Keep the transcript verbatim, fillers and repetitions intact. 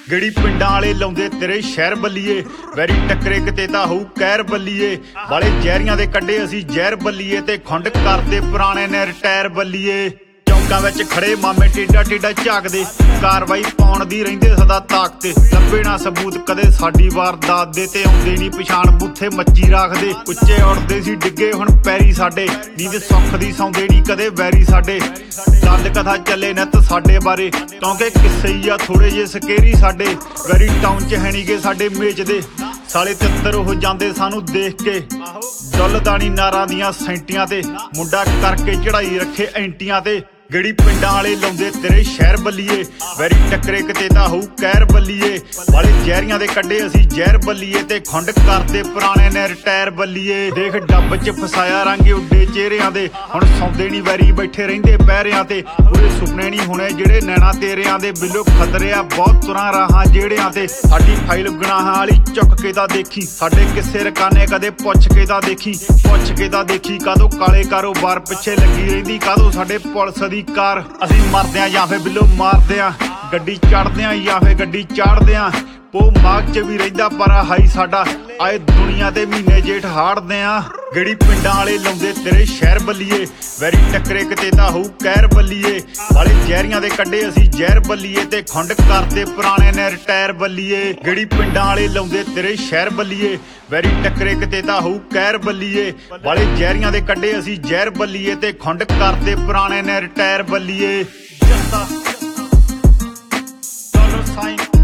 ਗੜੀ ਪਿੰਡਾਂ ਵਾਲੇ ਲਾਉਂਦੇ ਤੇਰੇ ਸ਼ਹਿਰ ਬੱਲੀਏ ਵੈਰੀ ਟੱਕਰੇ ਕਿਤੇ ਤਾਂ ਹੋਊ ਕਹਿਰ ਬੱਲੀਏ ਵਾਲੇ ਜ਼ਹਿਰੀਆਂ ਦੇ ਕੱਢੇ ਅਸੀਂ ਜ਼ਹਿਰ ਬੱਲੀਏ ਤੇ ਖੁੰਡ ਕਰਦੇ ਪੁਰਾਣੇ ਨੇ ਰਿਟਾਇਰ ਬੱਲੀਏ ਚੌਂਕਾਂ ਵਿੱਚ ਖੜੇ ਮਾਮੇ ਟੇਡਾ ਟੇਡਾ ਝਾਕਦੇ ਕਾਰਵਾਈ ਪਾਉਣ ਦੀ ਰਹਿੰਦੇ ਸਦਾ ਤਾਕ ਤੇ ਲੱਭੇ ਨਾ ਸਬੂਤ ਕਦੇ ਸਾਡੀ ਵਾਰਦਾਤ ਦੇ ਤੇ ਆਉਂਦੇ ਨਹੀਂ ਪਛਾਣ ਬੂਥੇ ਮੱਚੀ ਰੱਖਦੇ ਉੱਚੇ ਉੜਦੇ ਸੀ ਡਿੱਗੇ ਹੁਣ ਪੈਰੀ ਸਾਡੇ ਨੀਂਦ ਸੁੱਖ ਦੀ ਸੌਂਦੇ ਨਹੀਂ ਕਦੇ ਵੈਰੀ ਸਾਡੇ ਗੱਲ ਕਥਾ ਚੱਲੇ ਨਿੱਤ ਸਾਡੇ ਬਾਰੇ ਕਿਉਂਕਿ ਕਿੱਸੇ ਹੀ ਆ ਥੋੜੇ ਜਿਹੇ ਸਕੇਰੀ ਸਾਡੇ ਵੈਰੀ ਟਾਊਨ 'ਚ ਹੈ ਨੀ ਗੇ ਸਾਡੇ ਮੇਚ ਦੇ ਸਾਲੇ ਤਿੱਤਰ ਉਹ ਜਾਂਦੇ ਸਾਨੂੰ ਦੇਖ ਕੇ ਡੁੱਲਦਾਣੀ ਨਾਰਾਂ ਦੀਆਂ ਸੈਂਟੀਆਂ ਤੇ ਮੁੰਡਾ ਕਰਕੇ ਚੜਾਈ ਰੱਖੇ ਐਂਟੀਆਂ ਤੇ ਗੜੀ ਪਿੰਡਾਂ ਵਾਲੇ ਲਾਉਂਦੇ ਤੇਰੇ ਸ਼ਹਿਰ ਬੱਲੀਏ ਵੈਰੀ ਟੱਕਰੇ ਕਿਤੇ ਤਾਂ ਹੋਊ ਕਹਿਰ ਬੱਲੀਏ ਵਾਲੇ ਜ਼ਹਿਰੀਆਂ ਦੇ ਕੱਢੇ ਅਸੀਂ ਜ਼ਹਿਰ ਬੱਲੀਏ ਤੇ ਖੁੰਡ ਕਰਦੇ ਪੁਰਾਣੇ ਨੇ ਰਿਟਾਇਰ ਬੱਲੀਏ ਦੇਖ ਡੱਬ 'ਚ ਫਸਾਇਆ ਰੰਗ ਉੱਡੇ ਚਿਹਰਿਆਂ ਦੇ ਹੁਣ ਸੌਂਦੇ ਨਹੀਂ ਵੈਰੀ ਬੈਠੇ ਰਹਿੰਦੇ ਪਹਿਰਿਆਂ ਤੇ ਪੂਰੇ ਸੁਪਨੇ ਨਹੀਂ ਹੋਣੇ ਜਿਹੜੇ ਨੈਣਾ ਤੇਰਿਆਂ ਦੇ ਬਿੱਲੋ ਖਤਰਿਆ ਬਹੁਤ ਤੁਰਾਂ ਰਾਹਾਂ ਜਿਹੜਿਆਂ ਤੇ ਸਾਡੀ ਫਾਈਲ ਗੁਨਾਹਾਂ ਵਾਲੀ ਚੁੱਕ ਕੇ ਤਾਂ ਦੇਖੀ ਸਾਡੇ ਕਿਸੇ ਰਕਾਨੇ ਕਦੇ ਪੁੱਛ ਕੇ ਤਾਂ ਦੇਖੀ ਪੁੱਛ ਕੇ ਤਾਂ ਦੇਖੀ ਕਾਹਦੋਂ ਕਾਲੇ ਕਾਰੋਬਾਰ ਪਿੱਛੇ ਲੱਗੀ ਰਹਿੰਦੀ ਕਾਹਦੋਂ ਸਾਡੇ ਪੁਲਿਸ ਦੀ ਕਾਰ ਅਸੀਂ ਮਰਦੇ ਆਂ ਜਾਂ ਫੇ ਬਿੱਲੋ ਮਾਰਦੇ ਆਂ ਗੱਡੀ ਚੜਦੇ ਆਂ ਜਾਂ ਫੇ ਗੱਡੀ ਚਾੜਦੇ ਆਂ ਪੋ ਮਾਗ 'ਚ ਵੀ ਰਹਿੰਦਾ ਪਰ ਹਾਈ ਸਾਡਾ ਆਏ ਦੁਨੀਆ ਦੇ ਮਹੀਨੇ ਜੇਠ ਹਾੜਦੇ ਆਂ ਗੜੀ ਪਿੰਡਾਂ ਵਾਲੇ ਲਾਉਂਦੇ ਤੇਰੇ ਸ਼ਹਿਰ ਬੱਲੀਏ ਵੈਰੀ ਟੱਕਰੇ ਕਿਤੇ ਤਾਂ ਹੋਊ ਕਹਿਰ ਬੱਲੀਏ ਵਾਲੇ ਜ਼ਹਿਰੀਆਂ ਦੇ ਕੱਢੇ ਅਸੀਂ ਜ਼ਹਿਰ ਬੱਲੀਏ ਤੇ ਖੁੰਡ ਕਰਦੇ ਪੁਰਾਣੇ ਨੇ ਰਿਟਾਇਰ ਬੱਲੀਏ ਗੜੀ ਪਿੰਡਾਂ ਵਾਲੇ ਲਾਉਂਦੇ ਤੇਰੇ ਸ਼ਹਿਰ ਬੱਲੀਏ ਵੈਰੀ ਟੱਕਰੇ ਕਿਤੇ ਤਾਂ ਹੋਊ ਕਹਿਰ ਬੱਲੀਏ ਵਾਲੇ ਜ਼ਹਿਰੀਆਂ ਦੇ ਕੱਢੇ ਅਸੀਂ ਜ਼ਹਿਰ ਬੱਲੀਏ ਤੇ ਖੁੰਡ ਕਰਦੇ ਪੁਰਾਣੇ ਨੇ ਰਿਟਾਇਰ ਬੱਲੀਏ ਜੱਸਾ ਡਾਲਰ ਸਾਈਨ